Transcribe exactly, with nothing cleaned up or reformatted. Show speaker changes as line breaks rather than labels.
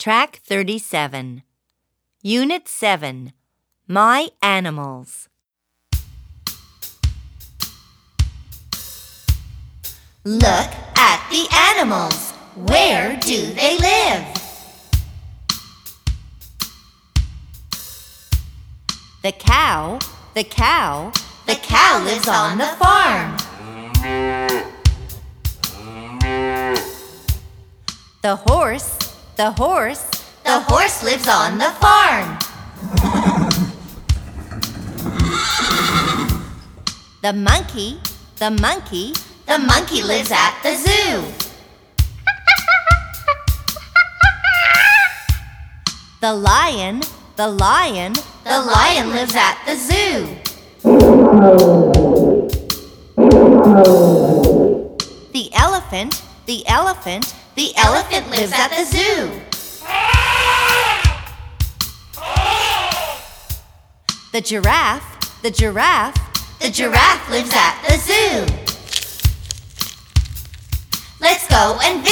Track thirty-seven. Unit seven. My Animals.
Look at the animals. Where do they live?
The cow, the cow,
The cow lives on the farm.
the horse, the horse,
The horse lives on the farm.
the monkey, the monkey,
The monkey lives at the zoo.
the lion, the lion,
The lion lives at the zoo.
the elephant, the elephant,
The elephant lives at the zoo.
the giraffe, the giraffe,
The giraffe lives at the zoo. Let's go and